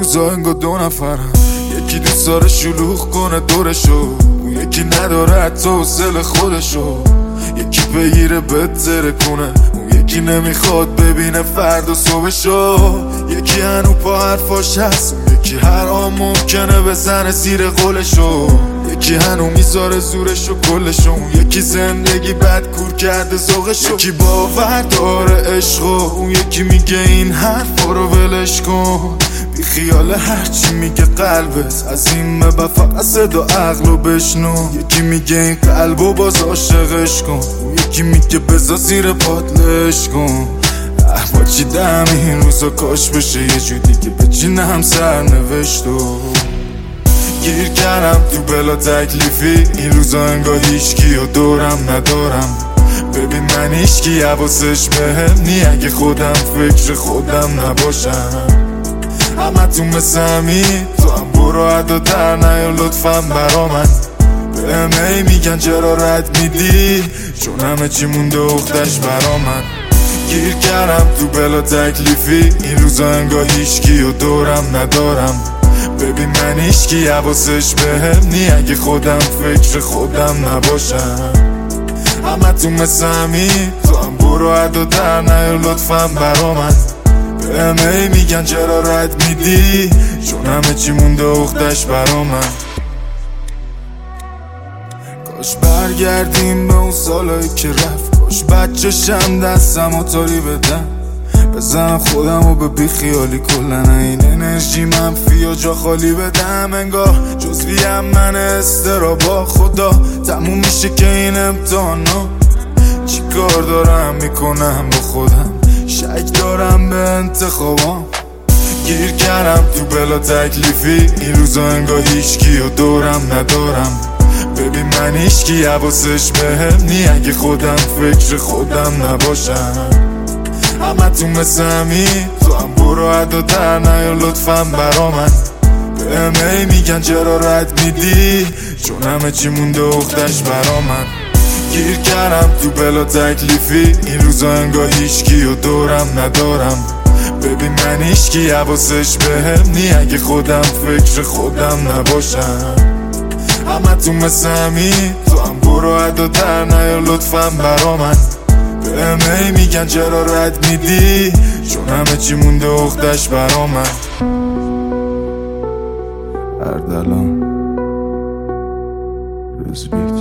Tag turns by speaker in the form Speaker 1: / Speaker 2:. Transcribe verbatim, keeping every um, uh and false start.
Speaker 1: روزا انگار دو نفرم، یکی دوست داره شلوغ کنه دورشو، اون یکی نداره حتی حوصله خودشو، یکی بگیره بتره کنه، اون یکی نمیخواد ببینه فردا صبحشو، یکی هنو پا حرفاش هست، اون یکی هر آن ممکنه بزنه زیر قولشو، یکی هنو میذاره زورشو کلشو، اون یکی زندگی بد کور کرده ذوقشو، یکی باور داره عشقو، اون یکی میگه این حرفا رو ولش کن، بی خیال هرچی میگه قلبت، از این به فقط صدا عقلو بشنو، یکی میگه این قلبو باز عاشقش کن، اون یکی میگه بذار زیر پاتلش کن. با چی دم این روزا کاش بشه یه جو دیگه بچینم سرنوشتو، گیر کردم تو بلا تکلیفی، این روزا انگار هیچکی و دورم ندارم، ببین من هیچکی حواسش بهم نی، اگه خودم فکر خودم نباشم، همه تو مثل همین، تو هم برو عدا در نیا لطفا برا من، بهم ای میگن چرا رد میدی، چون همه چی مونده اختش برا من، گیر کردم تو بلا تکلیفی، این روزا انگار هیچکی و دورم ندارم، ببین من هیچکی حواسش بهم نی، اگه خودم فکر خودم نباشم، همه تو مثل همین، تو هم برو عدا در نیا لطفا برا من، بهم ای میگن چرا رد میدی، چون همه چی مونده اختش برا من. کاش برگردیم به اون سالایی که رفت، کاش بچه‌شم دستم و تاری بدم، بزنم خودم و به بیخیالی کلن این انرژی منفی و جا خالی بدم، انگار جزویم من استرابا، خدا تموم میشه که این امتحانا، چی کار دارم میکنم با خودم، شک دارم به انتخابام، گیر کردم تو بلا تکلیفی، این روزا انگار هیچکی و دورم ندارم، ببین من هیچکی حواسش بهم نی، اگه خودم فکر خودم نباشم، همه تو مثل همین، تو هم برو عدا در نیا لطفا برا من، بهم ای میگن چرا رد میدی، چون همه چی مونده اختش برا من، گیر کردم تو بلا تکلیفی، این روزا انگار هیچکی و دورم ندارم، ببین من هیچکی حواسش بهم نی، اگه خودم فکر خودم نباشم، همه تو مثل همین، تو هم برو عدا در نیا لطفا برا من، بهم ای میگن چرا رد میدی، چون همه چی مونده اختش برا من. اردلان روزبیت